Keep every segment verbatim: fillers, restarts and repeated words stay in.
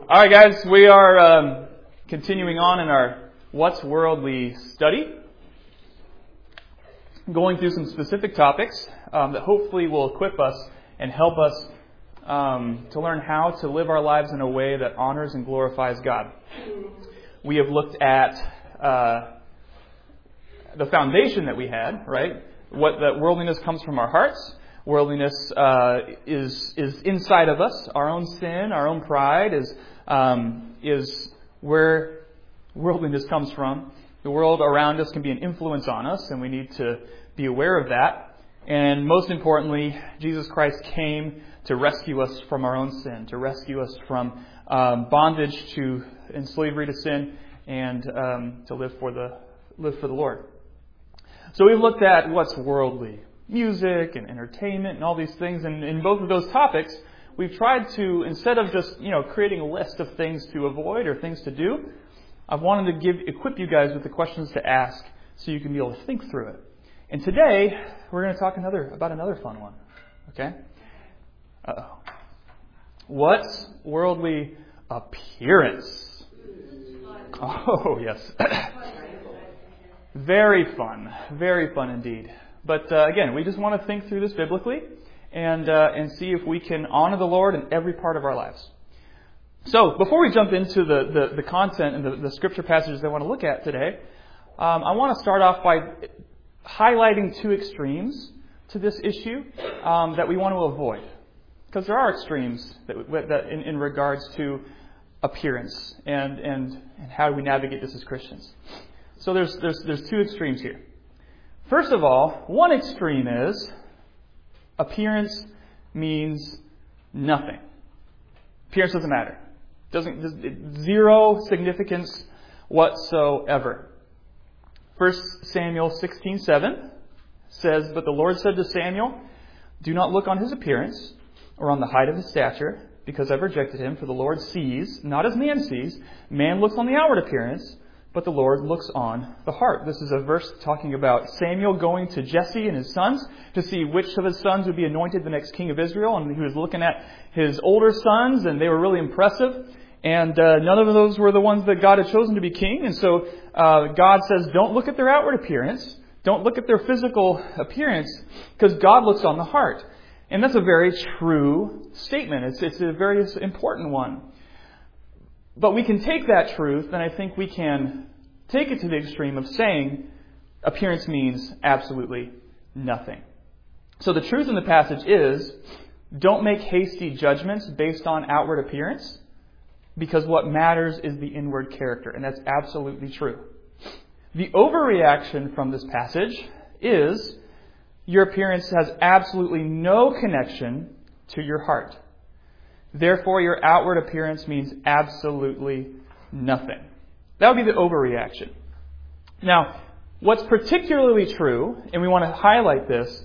All right, guys, we are um, continuing on in our What's Worldly study, going through some specific topics um, that hopefully will equip us and help us um, to learn how to live our lives in a way that honors and glorifies God. We have looked at uh, the foundation that we had, right? What that worldliness comes from our hearts. Worldliness uh, is is inside of us. Our own sin, our own pride is um, is where worldliness comes from. The world around us can be an influence on us, and we need to be aware of that. And most importantly, Jesus Christ came to rescue us from our own sin, to rescue us from um, bondage to and slavery to sin, and um, to live for the live for the Lord. So we've looked at what's worldly. Music and entertainment and all these things. And in both of those topics, we've tried to, instead of just, you know, creating a list of things to avoid or things to do, I've wanted to give equip you guys with the questions to ask so you can be able to think through it. And today, we're going to talk another about another fun one. Okay? Uh-oh. What's worldly appearance? Oh, yes. Very fun. Very fun indeed. But uh, again, we just want to think through this biblically and uh, and see if we can honor the Lord in every part of our lives. So before we jump into the, the, the content and the, the scripture passages I want to look at today, um, I want to start off by highlighting two extremes to this issue um, that we want to avoid. Because there are extremes that, that in, in regards to appearance and, and, and how we navigate this as Christians. So there's there's there's two extremes here. First of all, one extreme is appearance means nothing. Appearance doesn't matter. Doesn't zero significance whatsoever. First Samuel sixteen seven says, "But the Lord said to Samuel, do not look on his appearance or on the height of his stature, because I've rejected him. For the Lord sees not as man sees. Man looks on the outward appearance, but the Lord looks on the heart." This is a verse talking about Samuel going to Jesse and his sons to see which of his sons would be anointed the next king of Israel. And he was looking at his older sons, and they were really impressive. And uh, none of those were the ones that God had chosen to be king. And so uh, God says, don't look at their outward appearance. Don't look at their physical appearance, because God looks on the heart. And that's a very true statement. It's, it's a very important one. But we can take that truth, and I think we can take it to the extreme of saying appearance means absolutely nothing. So the truth in the passage is, don't make hasty judgments based on outward appearance, because what matters is the inward character, and that's absolutely true. The overreaction from this passage is your appearance has absolutely no connection to your heart. Therefore, your outward appearance means absolutely nothing. That would be the overreaction. Now, what's particularly true, and we want to highlight this,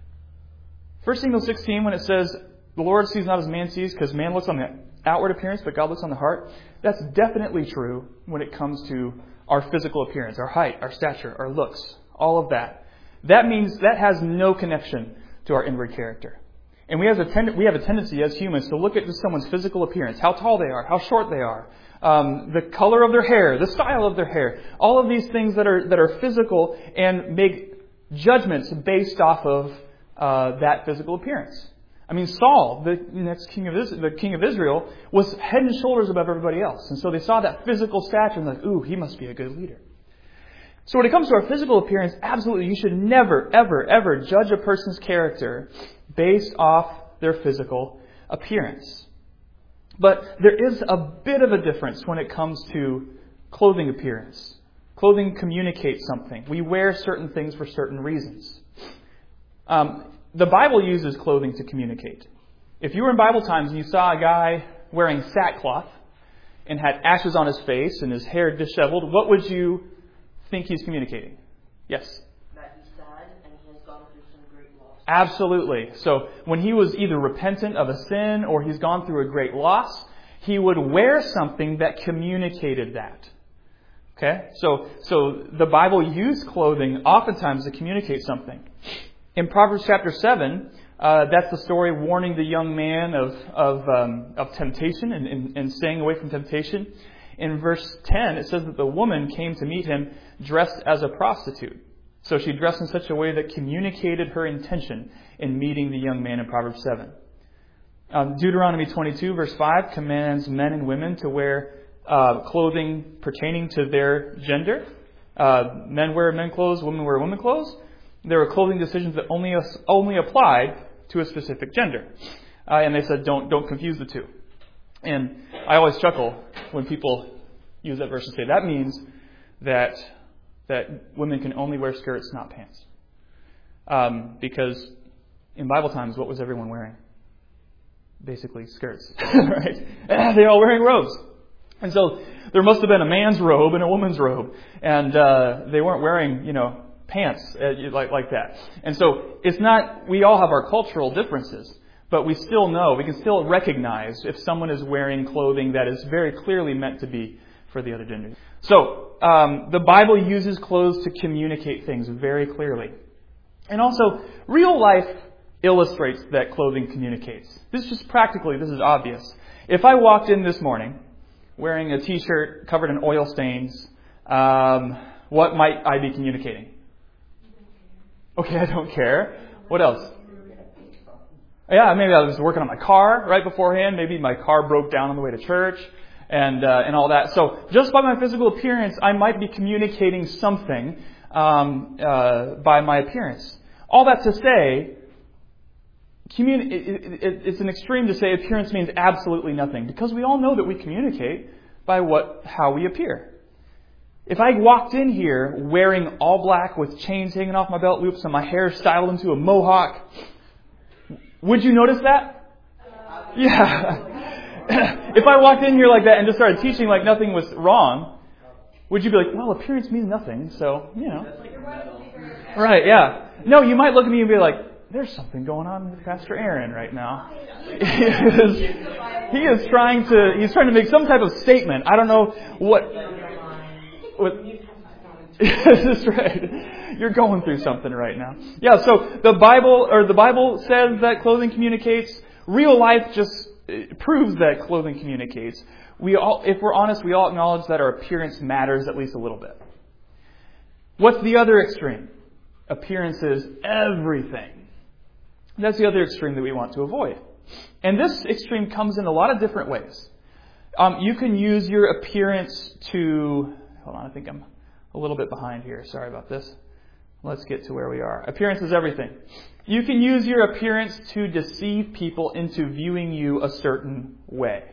First Samuel sixteen, when it says, the Lord sees not as man sees, because man looks on the outward appearance, but God looks on the heart, that's definitely true when it comes to our physical appearance, our height, our stature, our looks, all of that. That means that has no connection to our inward character. And we have, a tend- we have a tendency as humans to look at just someone's physical appearance, how tall they are, how short they are, um, the color of their hair, the style of their hair, all of these things that are that are physical, and make judgments based off of uh, that physical appearance. I mean, Saul, the next king of Israel, the king of Israel, was head and shoulders above everybody else, and so they saw that physical stature and like, ooh, he must be a good leader. So when it comes to our physical appearance, absolutely, you should never, ever, ever judge a person's character based off their physical appearance. But there is a bit of a difference when it comes to clothing appearance. Clothing communicates something. We wear certain things for certain reasons. Um, the Bible uses clothing to communicate. If you were in Bible times and you saw a guy wearing sackcloth and had ashes on his face and his hair disheveled, what would you think he's communicating? Yes? That he's sad and he has gone through some great loss. Absolutely. So when he was either repentant of a sin or he's gone through a great loss, he would wear something that communicated that. Okay? So, so the Bible used clothing oftentimes to communicate something. In Proverbs chapter seven, Uh, that's the story warning the young man of of, um, of temptation and, and, and staying away from temptation. In verse ten, it says that the woman came to meet him dressed as a prostitute. So she dressed in such a way that communicated her intention in meeting the young man in Proverbs seven. Um, Deuteronomy twenty-two, verse five, commands men and women to wear uh, clothing pertaining to their gender. Uh, men wear men clothes, women wear women clothes. There are clothing decisions that only only applied to a specific gender. Uh, and they said, don't don't confuse the two. And I always chuckle when people use that verse and say, that means that that women can only wear skirts, not pants. Um, because in Bible times, what was everyone wearing? Basically skirts, right? They're all wearing robes. And so there must have been a man's robe and a woman's robe. And uh, they weren't wearing, you know, pants uh, like like that. And so it's not, we all have our cultural differences, but we still know, we can still recognize if someone is wearing clothing that is very clearly meant to be for the other gender. So um, the Bible uses clothes to communicate things very clearly. And also, real life illustrates that clothing communicates. This is just practically, this is obvious. If I walked in this morning wearing a t-shirt covered in oil stains, um, what might I be communicating? Okay, I don't care. What else? Yeah, maybe I was working on my car right beforehand. Maybe my car broke down on the way to church and uh, and all that. So just by my physical appearance, I might be communicating something um, uh, by my appearance. All that to say, communi- it, it, it's an extreme to say appearance means absolutely nothing, because we all know that we communicate by what how we appear. If I walked in here wearing all black with chains hanging off my belt loops and my hair styled into a mohawk, would you notice that? Yeah. If I walked in here like that and just started teaching like nothing was wrong, would you be like, well, appearance means nothing, so, you know. Right, yeah. No, you might look at me and be like, there's something going on with Pastor Aaron right now. he, is, he is trying to, he's trying to make some type of statement. I don't know what... what That's right. You're going through something right now. Yeah, so the Bible, or the Bible says that clothing communicates. Real life just proves that clothing communicates. We all, if we're honest, we all acknowledge that our appearance matters at least a little bit. What's the other extreme? Appearance is everything. That's the other extreme that we want to avoid. And this extreme comes in a lot of different ways. Um, you can use your appearance to... Hold on, I think I'm a little bit behind here. Sorry about this. Let's get to where we are. Appearance is everything. You can use your appearance to deceive people into viewing you a certain way.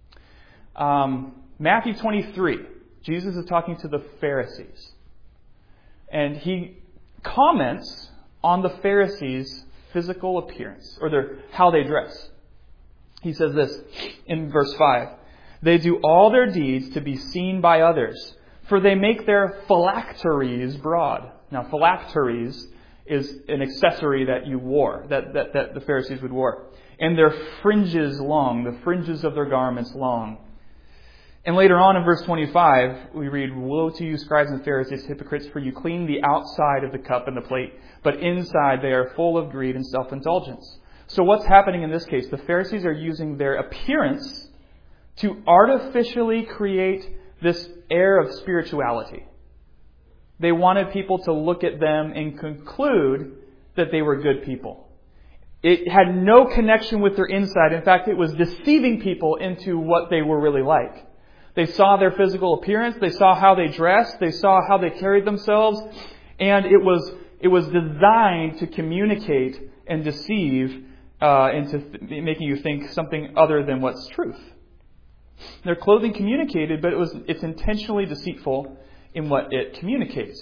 Um, Matthew twenty-three, Jesus is talking to the Pharisees. And he comments on the Pharisees' physical appearance, or their how they dress. He says this in verse five. They do all their deeds to be seen by others, for they make their phylacteries broad. Now, phylacteries is an accessory that you wore, that, that, that the Pharisees would wear. And their fringes long, the fringes of their garments long. And later on in verse twenty-five, we read, Woe to you, scribes and Pharisees, hypocrites, for you clean the outside of the cup and the plate, but inside they are full of greed and self-indulgence. So what's happening in this case? The Pharisees are using their appearance to artificially create this air of spirituality. They wanted people to look at them and conclude that they were good people. It had no connection with their inside. In fact, it was deceiving people into what they were really like. They saw their physical appearance, they saw how they dressed, they saw how they carried themselves, and it was it was designed to communicate and deceive uh, into th- making you think something other than what's truth. Their clothing communicated, but it was it's intentionally deceitful in what it communicates.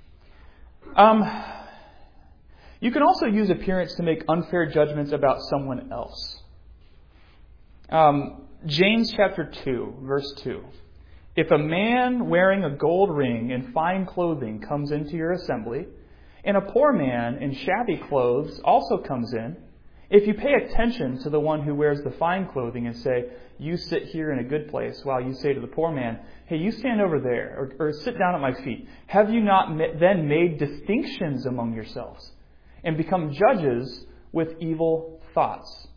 Um, you can also use appearance to make unfair judgments about someone else. Um, James chapter two, verse two. If a man wearing a gold ring and fine clothing comes into your assembly, and a poor man in shabby clothes also comes in, if you pay attention to the one who wears the fine clothing and say, you sit here in a good place, while you say to the poor man, hey, you stand over there, or, or sit down at my feet, have you not then made distinctions among yourselves and become judges with evil thoughts.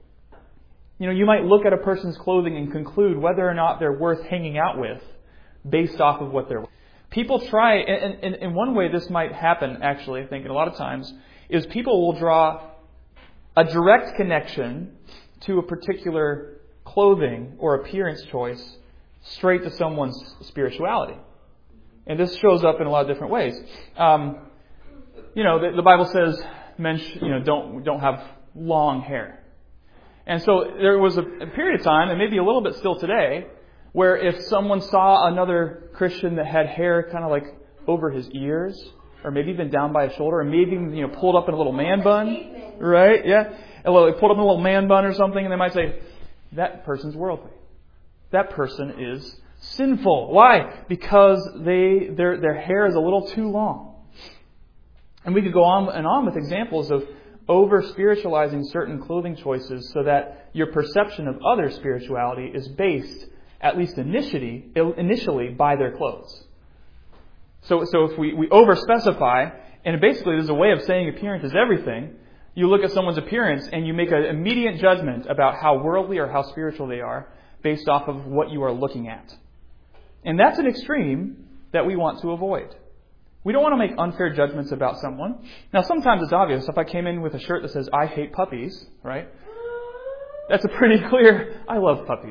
You know, you might look at a person's clothing and conclude whether or not they're worth hanging out with based off of what they're wearing. People try, and in, in one way this might happen, actually, I think, a lot of times, is people will draw a direct connection to a particular clothing or appearance choice straight to someone's spirituality. And this shows up in a lot of different ways. Um, you know, the, the Bible says men, sh- you know, don't don't have long hair. And so there was a, a period of time, and maybe a little bit still today, where if someone saw another Christian that had hair kind of like over his ears, or maybe even down by his shoulder, or maybe even, you know, pulled up in a little man bun, right? Yeah, a little, pulled up in a little man bun or something, and they might say, that person's worldly. That person is sinful. Why? Because they their their hair is a little too long. And we could go on and on with examples of over-spiritualizing certain clothing choices so that your perception of other spirituality is based, at least initially, initially by their clothes. So, so if we, we over-specify, and basically there's a way of saying appearance is everything, you look at someone's appearance and you make an immediate judgment about how worldly or how spiritual they are based off of what you are looking at. And that's an extreme that we want to avoid. We don't want to make unfair judgments about someone. Now, sometimes it's obvious. If I came in with a shirt that says, I hate puppies, right? That's a pretty clear, I love puppies.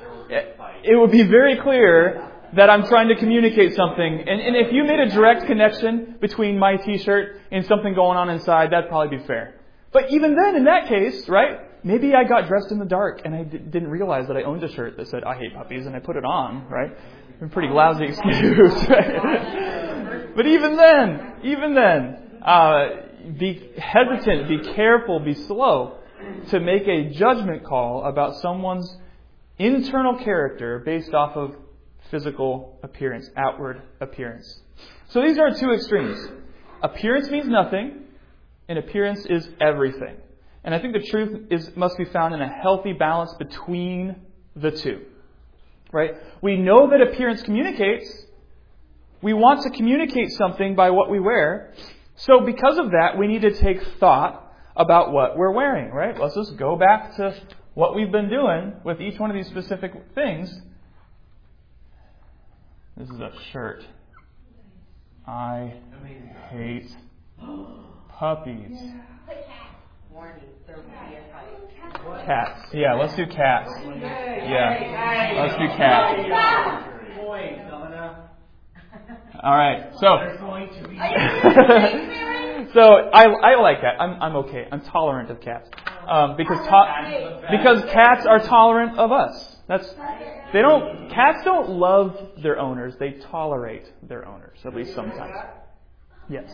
It would be very clear that I'm trying to communicate something. And, and if you made a direct connection between my t-shirt and something going on inside, that'd probably be fair. But even then, in that case, right, maybe I got dressed in the dark and I d- didn't realize that I owned a shirt that said, I hate puppies, and I put it on, right? A pretty lousy excuse, right? But even then, even then, uh, be hesitant, be careful, be slow to make a judgment call about someone's internal character based off of physical appearance, outward appearance. So these are two extremes. Appearance means nothing, and appearance is everything. And I think the truth is must be found in a healthy balance between the two. Right? We know that appearance communicates. We want to communicate something by what we wear. So because of that, we need to take thought about what we're wearing, right? Let's just go back to what we've been doing with each one of these specific things. This is a shirt. I hate puppies. Warning, there will be a fight. Cats. Yeah, let's do cats. Yeah, let's do cats. All right. So, so I I like that. I'm I'm okay. I'm tolerant of cats um, because to, because cats are tolerant of us. That's they don't cats don't love their owners. They tolerate their owners, at least sometimes. Yes.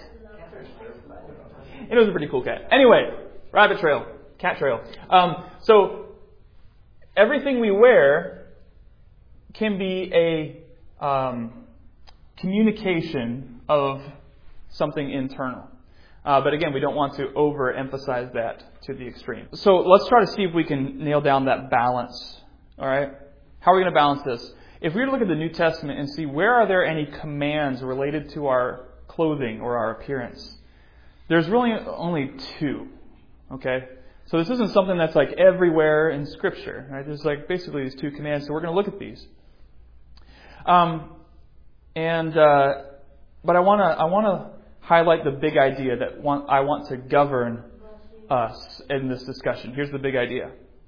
It was a pretty cool cat. Anyway, rabbit trail, cat trail. Um, so everything we wear can be a um, communication of something internal. Uh, but again, we don't want to overemphasize that to the extreme. So let's try to see if we can nail down that balance. All right? How are we going to balance this? If we were to look at the New Testament and see where are there any commands related to our clothing or our appearance, there's really only two. Okay? So this isn't something that's like everywhere in Scripture. Right? There's like basically these two commands. So we're going to look at these. Um, and uh, but I want to I want to highlight the big idea that want, I want to govern us in this discussion. Here's the big idea.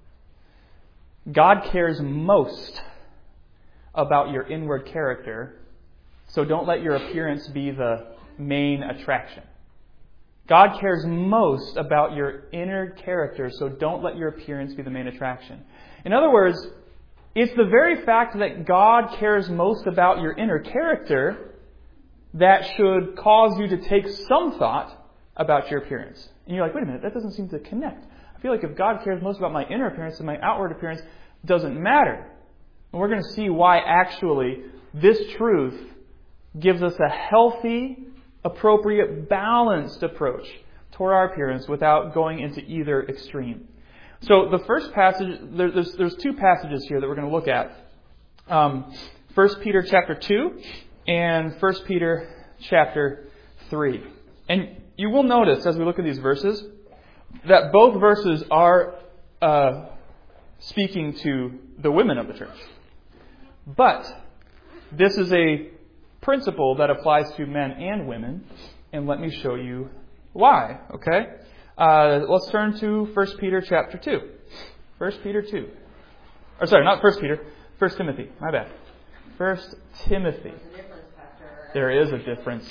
God cares most about your inward character, so don't let your appearance be the main attraction. God cares most about your inner character, so don't let your appearance be the main attraction. In other words, it's the very fact that God cares most about your inner character that should cause you to take some thought about your appearance. And you're like, wait a minute, that doesn't seem to connect. I feel like if God cares most about my inner appearance and my outward appearance, it doesn't matter. And we're going to see why actually this truth gives us a healthy, appropriate, balanced approach toward our appearance without going into either extreme. So the first passage, there, there's, there's two passages here that we're going to look at. Um, First Peter chapter two and First Peter chapter three. And you will notice as we look at these verses, that both verses are uh, speaking to the women of the church. But this is a principle that applies to men and women, and let me show you why. Okay, uh, let's turn to First Peter chapter two. First Peter two, or sorry, not First Peter. First Timothy. My bad. First Timothy. There is a difference.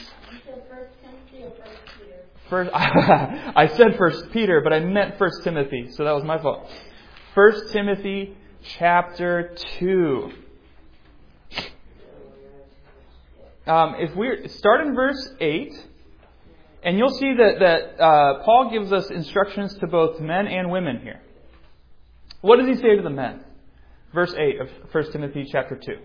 First, I said First Peter, but I meant First Timothy, so that was my fault. First Timothy chapter two. Um, if we start in verse eight, and you'll see that that uh, Paul gives us instructions to both men and women here. What does he say to the men? Verse eight of First Timothy chapter two.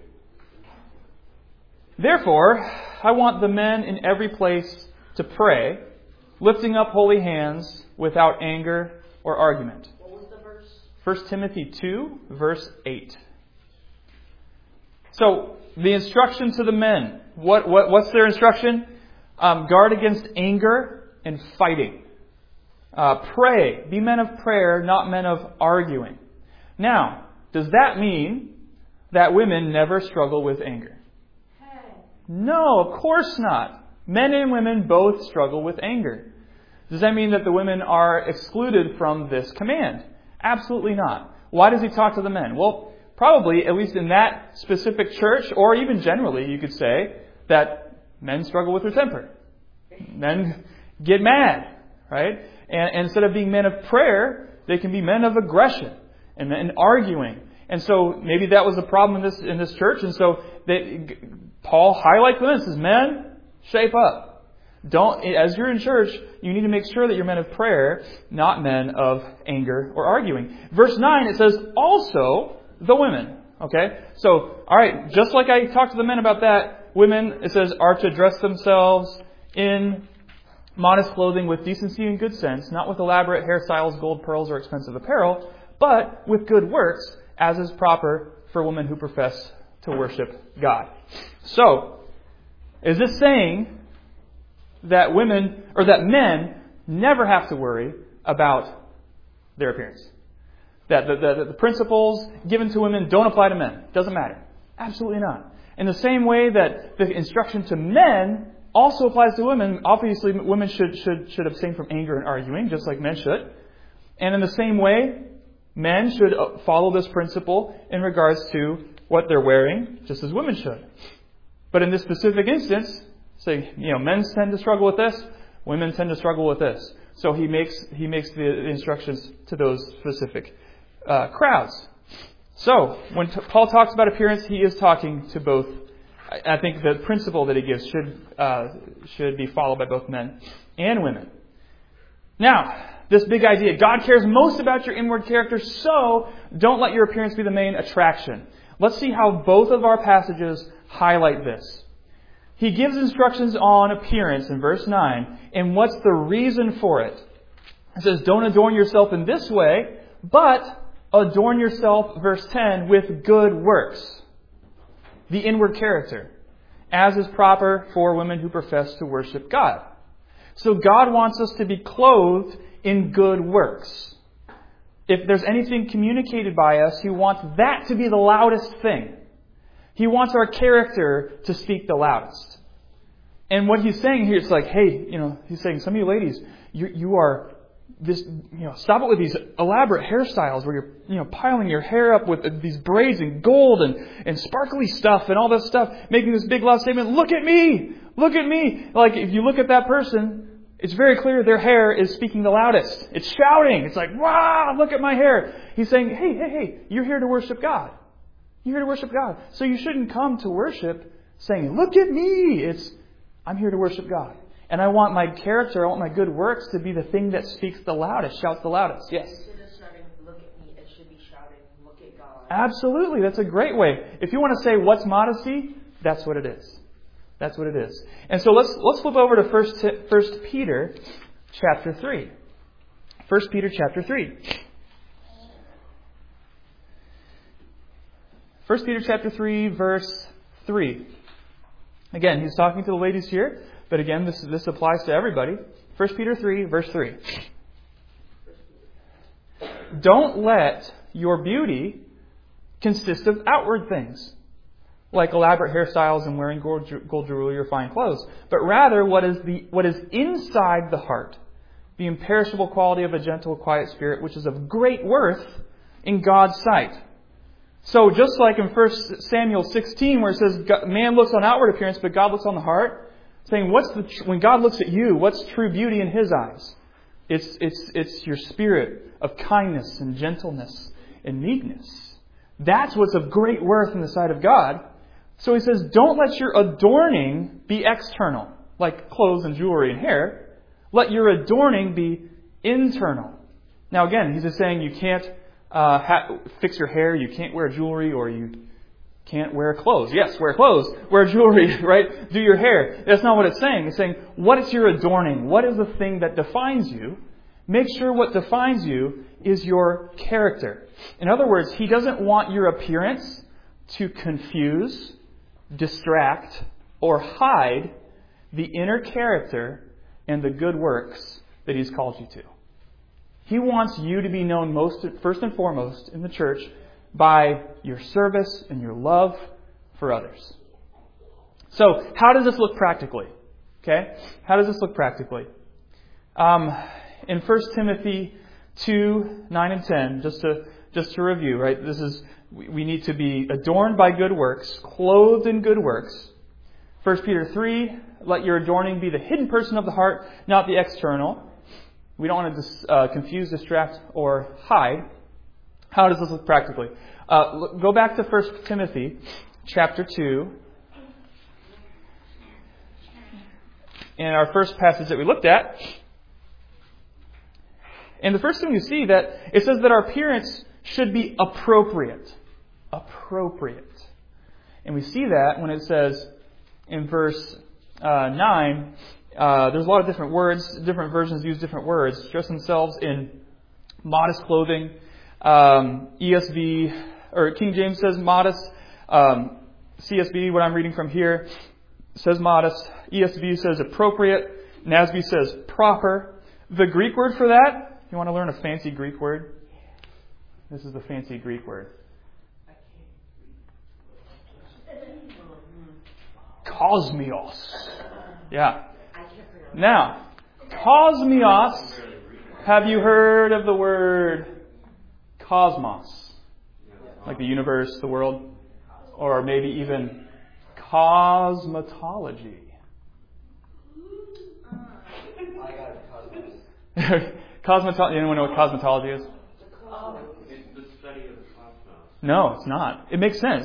Therefore, I want the men in every place to pray, lifting up holy hands without anger or argument. What was the verse? First Timothy two, verse eight. So, the instruction to the men. What, what what's their instruction? Um, guard against anger and fighting. Uh, pray. Be men of prayer, not men of arguing. Now, does that mean that women never struggle with anger? Hey. No, of course not. Men and women both struggle with anger. Does that mean that the women are excluded from this command? Absolutely not. Why does he talk to the men? Well, probably, at least in that specific church, or even generally, you could say that men struggle with their temper. Men get mad, right? And, and instead of being men of prayer, they can be men of aggression and, and arguing. And so maybe that was the problem in this in this church. And so they, Paul highlights them and says, men, shape up. Don't, as you're in church, you need to make sure that you're men of prayer, not men of anger or arguing. Verse nine, it says, also the women. Okay? So, alright, just like I talked to the men about that, women, it says, are to dress themselves in modest clothing with decency and good sense, not with elaborate hairstyles, gold, pearls, or expensive apparel, but with good works, as is proper for women who profess to worship God. So, is this saying that women, or that men, never have to worry about their appearance? That the, the, the principles given to women don't apply to men. Doesn't matter. Absolutely not. In the same way that the instruction to men also applies to women. Obviously, women should, should, should abstain from anger and arguing, just like men should. And in the same way, men should follow this principle in regards to what they're wearing, just as women should. But in this specific instance, say, you know, men tend to struggle with this, women tend to struggle with this. So he makes he makes the instructions to those specific uh, crowds. So when t- Paul talks about appearance, he is talking to both. I, I think the principle that he gives should uh, should be followed by both men and women. Now, this big idea: God cares most about your inward character, so don't let your appearance be the main attraction. Let's see how both of our passages highlight this. He gives instructions on appearance in verse nine, and what's the reason for it? It says, don't adorn yourself in this way, but adorn yourself, verse ten, with good works. The inward character, as is proper for women who profess to worship God. So God wants us to be clothed in good works. If there's anything communicated by us, He wants that to be the loudest thing. He wants our character to speak the loudest. And what He's saying here, it's like, hey, you know, He's saying, some of you ladies, you, you are this, you know, stop it with these elaborate hairstyles where you're, you know, piling your hair up with these braids and gold and, and sparkly stuff and all this stuff, making this big loud statement, look at me! Look at me! Like, if you look at that person, it's very clear their hair is speaking the loudest. It's shouting. It's like, wow, look at my hair. He's saying, hey, hey, hey, you're here to worship God. You're here to worship God. So you shouldn't come to worship saying, look at me. It's, I'm here to worship God. And I want my character, I want my good works to be the thing that speaks the loudest, shouts the loudest. Yes? Instead of shouting, look at me, it should be shouting, look at God. Absolutely. That's a great way. If you want to say what's modesty, that's what it is. That's what it is. And so let's let's flip over to First First Peter chapter three. First Peter chapter three. First Peter chapter three, verse three. Again, he's talking to the ladies here, but again, this this applies to everybody. First Peter three, verse three. First don't let your beauty consist of outward things, like elaborate hairstyles and wearing gold, gold jewelry or fine clothes, but rather what is the what is inside the heart, the imperishable quality of a gentle, quiet spirit, which is of great worth in God's sight. So just like in First Samuel sixteen, where it says man looks on outward appearance, but God looks on the heart, saying what's the when God looks at you, what's true beauty in His eyes? It's it's it's your spirit of kindness and gentleness and meekness. That's what's of great worth in the sight of God. So He says, don't let your adorning be external, like clothes and jewelry and hair. Let your adorning be internal. Now again, He's just saying you can't uh, ha- fix your hair, you can't wear jewelry, or you can't wear clothes. Yes, wear clothes, wear jewelry, right? Do your hair. That's not what it's saying. It's saying, what is your adorning? What is the thing that defines you? Make sure what defines you is your character. In other words, He doesn't want your appearance to confuse, distract, or hide the inner character and the good works that He's called you to. He wants you to be known most, first and foremost in the church by your service and your love for others. So, how does this look practically? Okay? How does this look practically? Um, in First Timothy two, nine and ten, just to just to review, right? This is we, we need to be adorned by good works, clothed in good works. First Peter three, let your adorning be the hidden person of the heart, not the external. We don't want to dis, uh, confuse, distract, or hide. How does this look practically? Uh, look, go back to First Timothy chapter two. In our first passage that we looked at. And the first thing you see that it says that our appearance should be appropriate. Appropriate. And we see that when it says in verse uh, nine, uh, there's a lot of different words. Different versions use different words. Dress themselves in modest clothing. Um, E S V, or King James says modest. Um, C S B, what I'm reading from here, says modest. E S V says appropriate. N A S B says proper. The Greek word for that, you want to learn a fancy Greek word? This is the fancy Greek word. Cosmios. Yeah. Now, cosmios, have you heard of the word cosmos? Like the universe, the world? Or maybe even cosmetology. Cosmetology. Anyone know what cosmetology is? It's the study of the cosmos. No, it's not. It makes sense.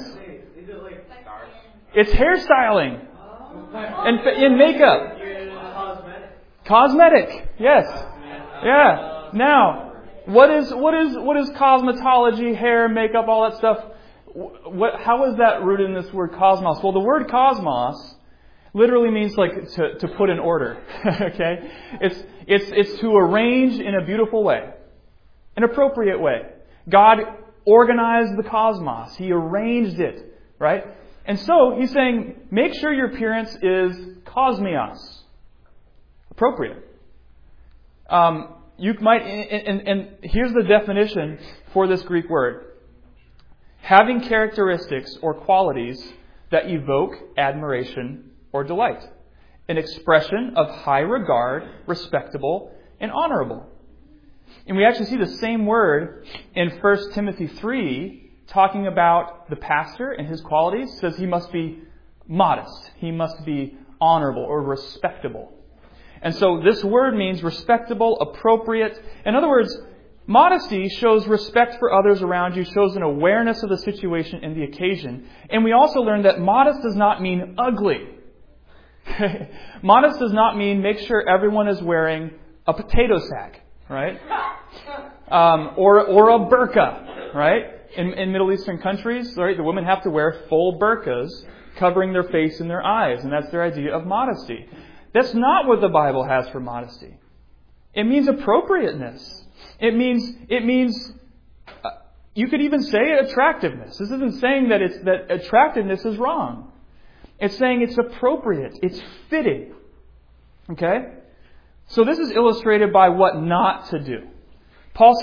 It's hairstyling and in makeup. Cosmetic. Yes. Yeah. Now, what is what is what is cosmetology? Hair, makeup, all that stuff. What? How is that rooted in this word cosmos? Well, the word cosmos literally means like to, to put in order. Okay? It's it's it's to arrange in a beautiful way, an appropriate way. God organized the cosmos. He arranged it, right? And so he's saying, make sure your appearance is cosmios, appropriate. Um, you might, and, and, and here's the definition for this Greek word: having characteristics or qualities that evoke admiration or delight, an expression of high regard, respectable, and honorable. And we actually see the same word in First Timothy three, talking about the pastor and his qualities. It says he must be modest, he must be honorable or respectable. And so this word means respectable, appropriate. In other words, modesty shows respect for others around you, shows an awareness of the situation and the occasion. And we also learn that modest does not mean ugly. Modest does not mean make sure everyone is wearing a potato sack, right? Um, or or a burqa, right? In, in Middle Eastern countries, right, the women have to wear full burqas covering their face and their eyes, and that's their idea of modesty. That's not what the Bible has for modesty. It means appropriateness. It means it means uh, you could even say attractiveness. This isn't saying that it's that attractiveness is wrong. It's saying it's appropriate. It's fitting. Okay? So this is illustrated by what not to do. Paul says,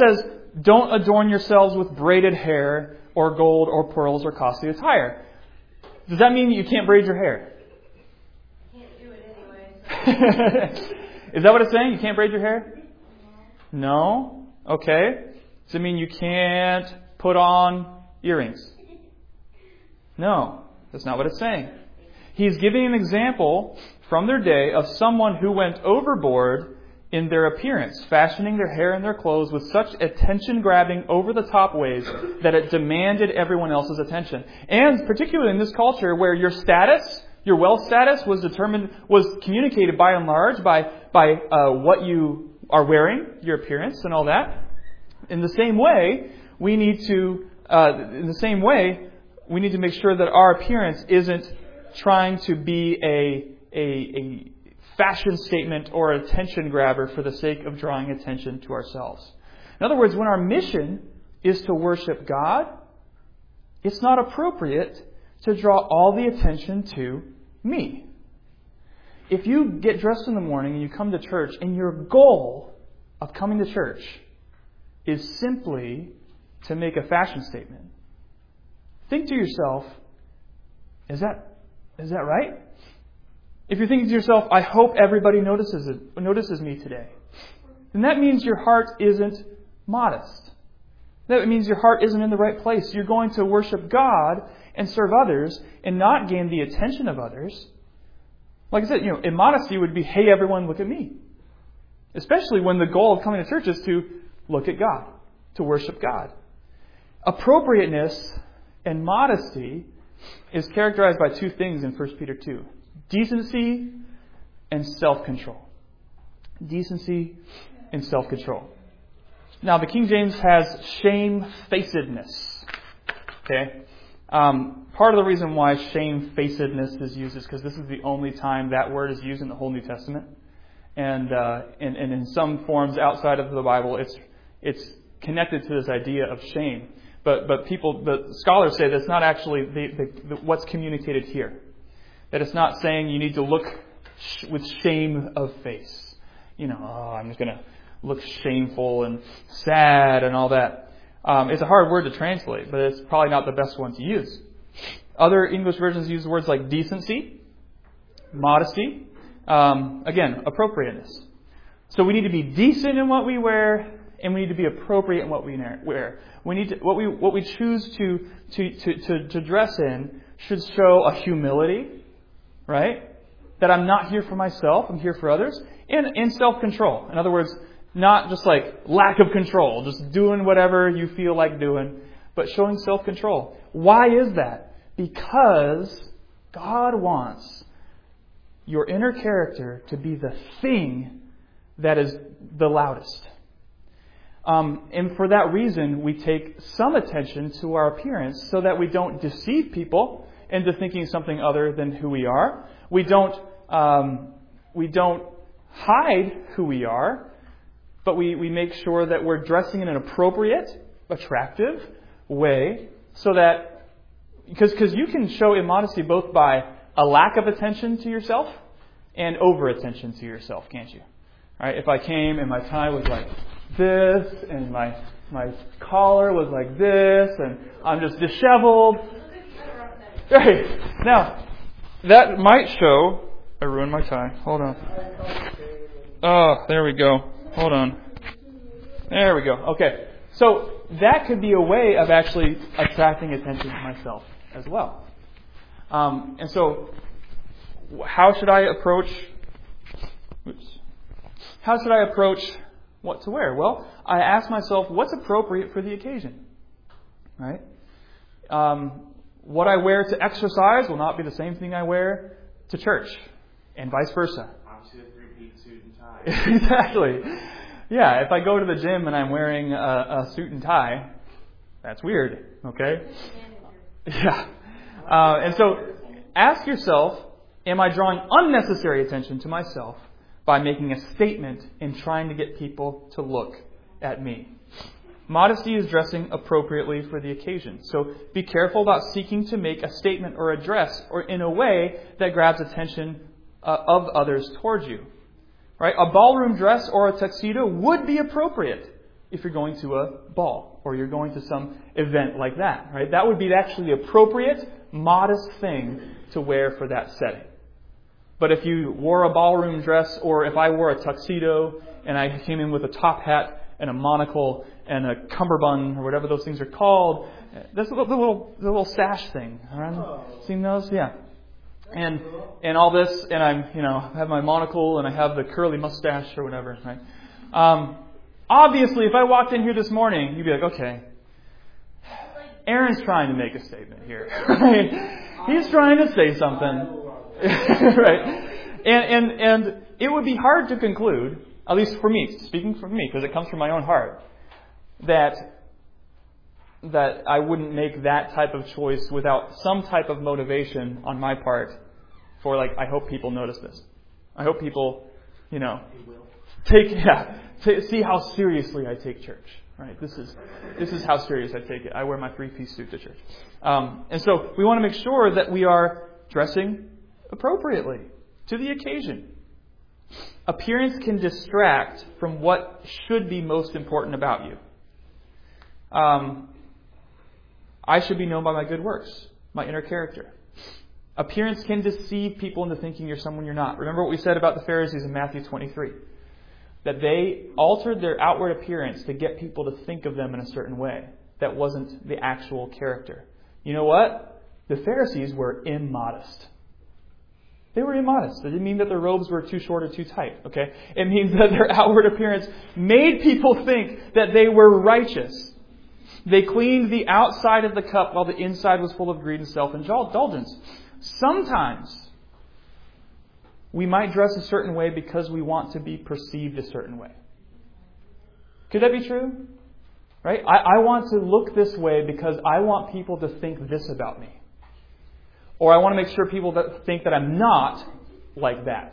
don't adorn yourselves with braided hair or gold or pearls or costly attire. Does that mean you can't braid your hair? Can't do it anyway. So. Is that what it's saying? You can't braid your hair? No? Okay. Does it mean you can't put on earrings? No. That's not what it's saying. He's giving an example from their day of someone who went overboard in their appearance, fashioning their hair and their clothes with such attention-grabbing, over-the-top ways that it demanded everyone else's attention. And particularly in this culture where your status, your wealth status was determined, was communicated by and large by, by uh, what you are wearing, your appearance and all that. In the same way, we need to, uh, in the same way, we need to make sure that our appearance isn't trying to be a, a, a fashion statement or attention grabber for the sake of drawing attention to ourselves. In other words, when our mission is to worship God, it's not appropriate to draw all the attention to me. If you get dressed in the morning and you come to church and your goal of coming to church is simply to make a fashion statement, think to yourself, is that is that right? If you're thinking to yourself, I hope everybody notices it, notices me today, then that means your heart isn't modest. That means your heart isn't in the right place. You're going to worship God and serve others and not gain the attention of others. Like I said, you know, immodesty would be, hey, everyone, look at me. Especially when the goal of coming to church is to look at God, to worship God. Appropriateness and modesty is characterized by two things in First Peter two. Decency and self-control. Decency and self-control. Now, the King James has shamefacedness. Okay? Um, part of the reason why shamefacedness is used is because this is the only time that word is used in the whole New Testament. And, uh, and, and in some forms outside of the Bible, it's it's connected to this idea of shame. But but people, the scholars say that's not actually the, the, the, what's communicated here. That it's not saying you need to look sh- with shame of face. You know, oh, I'm just going to look shameful and sad and all that. Um, it's a hard word to translate, but it's probably not the best one to use. Other English versions use words like decency, modesty, um, again, appropriateness. So we need to be decent in what we wear, and we need to be appropriate in what we wear. We need to, what we what we choose to to, to, to to dress in should show a humility, right? That I'm not here for myself, I'm here for others, and, and self-control. In other words, not just like lack of control, just doing whatever you feel like doing, but showing self-control. Why is that? Because God wants your inner character to be the thing that is the loudest. Um, and for that reason, we take some attention to our appearance so that we don't deceive people into thinking something other than who we are. We don't um, we don't hide who we are, but we, we make sure that we're dressing in an appropriate, attractive way so that, because because you can show immodesty both by a lack of attention to yourself and over attention to yourself, can't you? All right, if I came and my tie was like this and my my collar was like this and I'm just disheveled. Right. Now, that might show... I ruined my tie. Hold on. Oh, there we go. Hold on. There we go. Okay. So, that could be a way of actually attracting attention to myself as well. Um, and so, how should I approach... Oops. How should I approach what to wear? Well, I ask myself, what's appropriate for the occasion? Right? Um... What I wear to exercise will not be the same thing I wear to church, and vice versa. Obviously, a three-piece suit and tie. Exactly. Yeah, if I go to the gym and I'm wearing a, a suit and tie, that's weird, okay? Yeah. Uh, and so, ask yourself, am I drawing unnecessary attention to myself by making a statement and trying to get people to look at me? Modesty is dressing appropriately for the occasion. So be careful about seeking to make a statement or a dress or in a way that grabs attention uh, of others towards you. Right? A ballroom dress or a tuxedo would be appropriate if you're going to a ball or you're going to some event like that, right? That would be actually the appropriate, modest thing to wear for that setting. But if you wore a ballroom dress, or if I wore a tuxedo and I came in with a top hat and a monocle and a cummerbund or whatever those things are called, that's the little the little sash thing. Right? Seen those? Yeah. And and all this, and I'm you know have my monocle and I have the curly mustache or whatever. Right? Um, obviously, if I walked in here this morning, you'd be like, okay, Aaron's trying to make a statement here. Right? He's trying to say something. Right? And, and and it would be hard to conclude, at least for me, speaking for me, because it comes from my own heart, that that I wouldn't make that type of choice without some type of motivation on my part for, like, I hope people notice this. I hope people, you know, take yeah, t- see how seriously I take church. Right? This is this is how serious I take it. I wear my three-piece suit to church, um, and so we want to make sure that we are dressing appropriately to the occasion. Appearance can distract from what should be most important about you. Um, I should be known by my good works, my inner character. Appearance can deceive people into thinking you're someone you're not. Remember what we said about the Pharisees in Matthew twenty-three. That they altered their outward appearance to get people to think of them in a certain way. That wasn't the actual character. You know what? The Pharisees were immodest. They were immodest. It didn't mean that their robes were too short or too tight. Okay? It means that their outward appearance made people think that they were righteous. They cleaned the outside of the cup while the inside was full of greed and self-indulgence. Sometimes we might dress a certain way because we want to be perceived a certain way. Could that be true? Right? I, I want to look this way because I want people to think this about me. Or I want to make sure people that think that I'm not like that.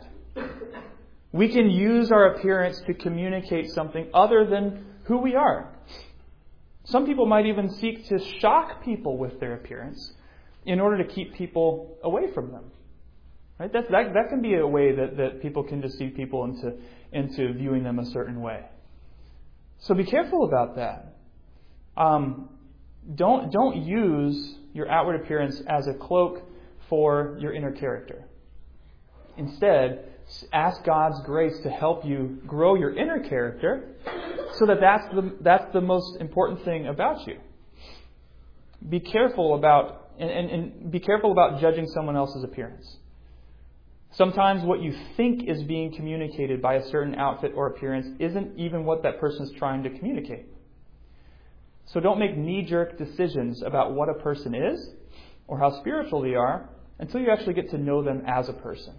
We can use our appearance to communicate something other than who we are. Some people might even seek to shock people with their appearance in order to keep people away from them. Right? That, that, that can be a way that, that people can deceive people into, into viewing them a certain way. So be careful about that. Um, don't, don't use your outward appearance as a cloak for your inner character. Instead, ask God's grace to help you grow your inner character so that that's the, that's the most important thing about you. Be careful about, and, and, and be careful about judging someone else's appearance. Sometimes what you think is being communicated by a certain outfit or appearance isn't even what that person is trying to communicate. So don't make knee-jerk decisions about what a person is or how spiritual they are until you actually get to know them as a person.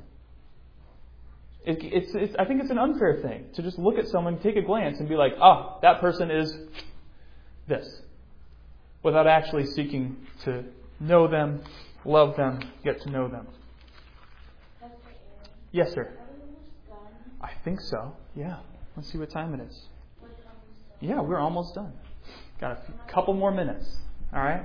It, it's, it's, I think it's an unfair thing to just look at someone, take a glance, and be like, oh, that person is this, without actually seeking to know them, love them, get to know them. Yes, sir. I think so. Yeah. Let's see what time it is. Yeah, we're almost done. Got a few, couple more minutes. All right?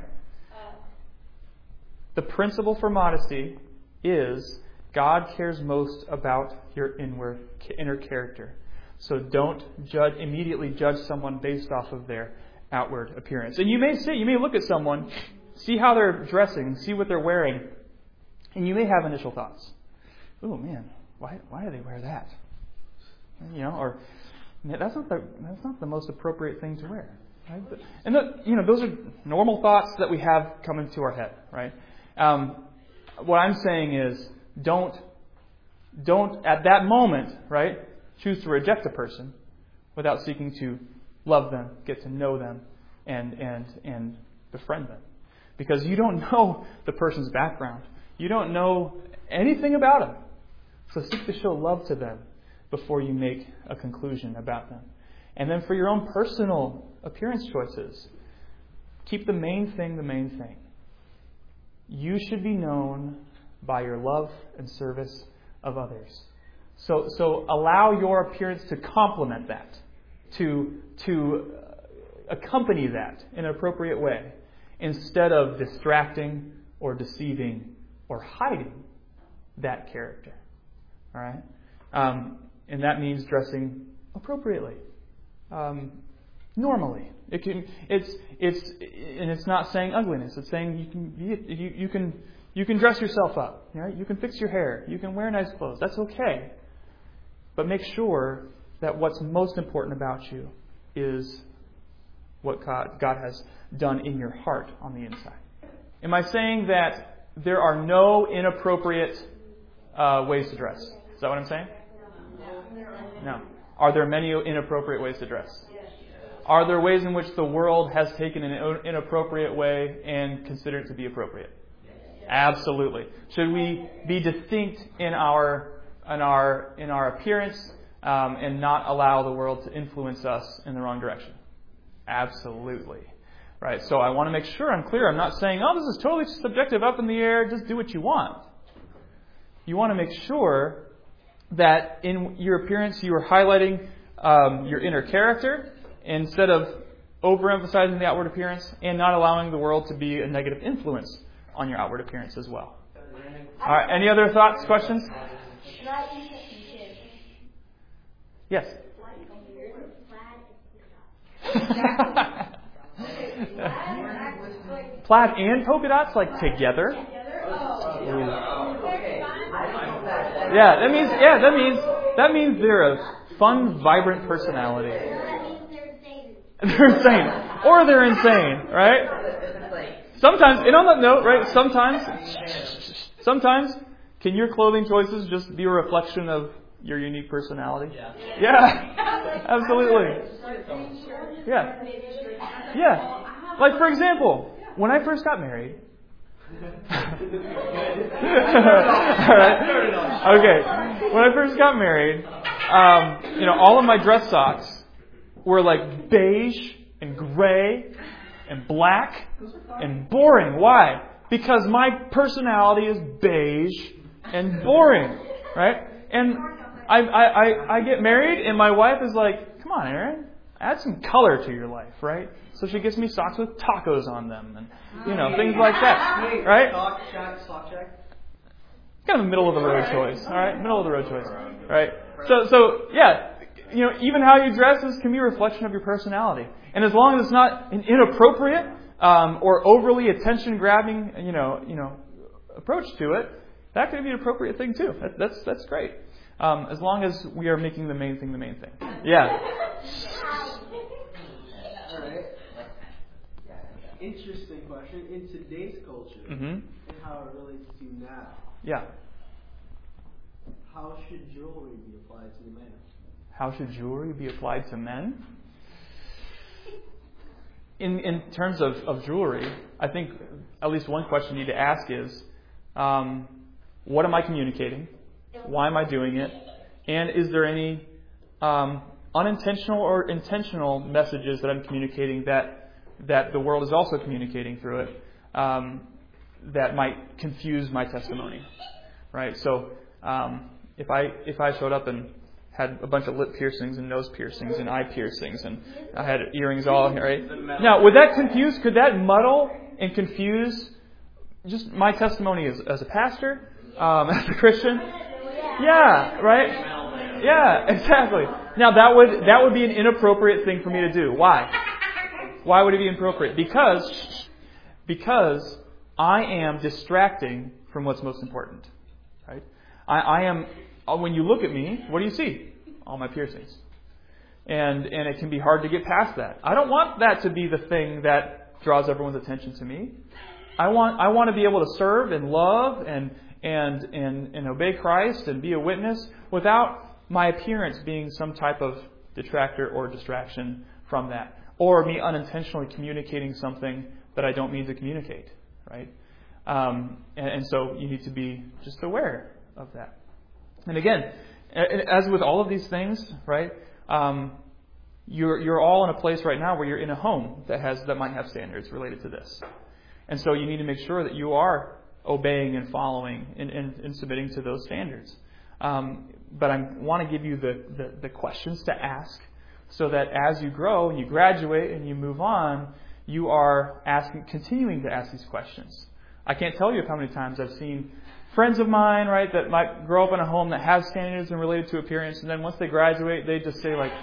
The principle for modesty is God cares most about your inward, inner character. So don't judge immediately judge someone based off of their outward appearance. And you may see, you may look at someone, see how they're dressing, see what they're wearing, and you may have initial thoughts. Oh man, why why do they wear that? You know, or that's not the that's not the most appropriate thing to wear. Right? And the, you know, those are normal thoughts that we have come into our head, right? Um, what I'm saying is, don't don't at that moment, right, choose to reject a person without seeking to love them, get to know them, and and and befriend them, because you don't know the person's background, you don't know anything about them. So seek to show love to them before you make a conclusion about them. And then for your own personal appearance choices, keep the main thing the main thing. You should be known by your love and service of others. So so allow your appearance to complement that, to, to accompany that in an appropriate way, instead of distracting or deceiving or hiding that character. All right? Um, and that means dressing appropriately. Um, Normally. It can, it's, it's, and it's not saying ugliness. It's saying you can, be, you, you can, you can dress yourself up. Right? You can fix your hair. You can wear nice clothes. That's okay. But make sure that what's most important about you is what God, God has done in your heart on the inside. Am I saying that there are no inappropriate uh, ways to dress? Is that what I'm saying? No. Are there many inappropriate ways to dress? Are there ways in which the world has taken an inappropriate way and considered it to be appropriate? Absolutely. Should we be distinct in our in our in our appearance um, and not allow the world to influence us in the wrong direction? Absolutely. Right. So I want to make sure I'm clear. I'm not saying, oh, this is totally subjective, up in the air, just do what you want. You want to make sure that in your appearance you are highlighting um, your inner character instead of overemphasizing the outward appearance and not allowing the world to be a negative influence on your outward appearance as well. All right. Any other thoughts, questions? Yes. Plaid and polka dots, like together? Yeah, that means yeah, that means that means they're a fun, vibrant personality. They're insane. Or they're insane, right? Sometimes, and on that note, right, sometimes sometimes can your clothing choices just be a reflection of your unique personality? Yeah. Yeah. Absolutely. Yeah. Yeah. Like, for example, when I first got married. All right. Okay. When I first got married, um, you know, all of my dress socks were like beige and gray and black and boring. Why? Because my personality is beige and boring, right? And I, I, I, I get married and my wife is like, come on, Aaron, add some color to your life, right? So she gets me socks with tacos on them and, you know, things like that, right? Sock check, sock check. Kind of a middle of the road choice, all right? Middle of the road choice, right? So, so yeah, you know, even how you dress is, can be a reflection of your personality. And as long as it's not an inappropriate um, or overly attention-grabbing, you know, you know, approach to it, that could be an appropriate thing too. That, that's that's great. Um, as long as we are making the main thing the main thing. Yeah. All right. Interesting question. In today's culture Mm-hmm. and how it relates to now, Yeah. how should jewelry be applied to the man? How should jewelry be applied to men? In in terms of, of jewelry, I think at least one question you need to ask is, um, what am I communicating? Why am I doing it? And is there any um, unintentional or intentional messages that I'm communicating that that the world is also communicating through it um, that might confuse my testimony? Right. So um, if I if I showed up and had a bunch of lip piercings and nose piercings and eye piercings and I had earrings all here, right? Now, would that confuse? Could that muddle and confuse just my testimony as, as a pastor, um, as a Christian? Yeah, right? Yeah, exactly. Now that would that would be an inappropriate thing for me to do. Why? Why would it be inappropriate? Because because I am distracting from what's most important. Right? I, I am. When you look at me, what do you see? All my piercings, and and it can be hard to get past that. I don't want that to be the thing that draws everyone's attention to me. I want I want to be able to serve and love and. And, and and obey Christ and be a witness without my appearance being some type of detractor or distraction from that, or me unintentionally communicating something that I don't mean to communicate, right? Um, and, and so you need to be just aware of that. And again, as with all of these things, right? Um, you're you're all in a place right now where you're in a home that has that might have standards related to this, and so you need to make sure that you are obeying and following and, and, and submitting to those standards. Um, but I want to give you the, the, the questions to ask so that as you grow and you graduate and you move on, you are asking, continuing to ask these questions. I can't tell you how many times I've seen friends of mine, right, that might grow up in a home that has standards and related to appearance, and then once they graduate, they just say like,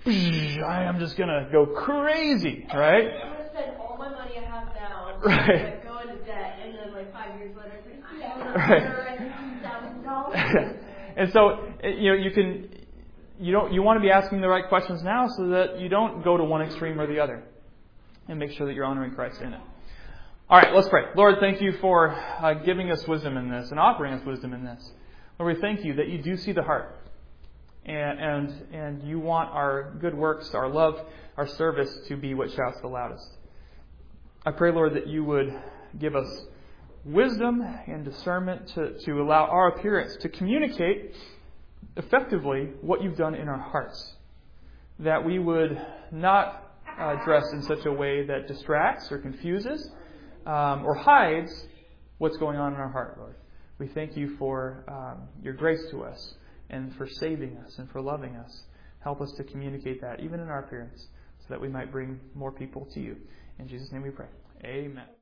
I am just going to go crazy, right? I'm going to spend all my money I have now, Right. like, go into debt, and then like five years later, it's like, yeah, I'm Right. two thousand dollars. And so, you know, you can, you don't, you want to be asking the right questions now so that you don't go to one extreme or the other, and make sure that you're honoring Christ in it. All right, let's pray. Lord, thank you for uh, giving us wisdom in this and offering us wisdom in this. Lord, we thank you that you do see the heart. And, and and you want our good works, our love, our service to be what shouts the loudest. I pray, Lord, that you would give us wisdom and discernment to, to allow our appearance to communicate effectively what you've done in our hearts. That we would not uh, dress in such a way that distracts or confuses um, or hides what's going on in our heart, Lord. We thank you for um, your grace to us, and for saving us and for loving us. Help us to communicate that even in our appearance so that we might bring more people to you. In Jesus' name we pray. Amen.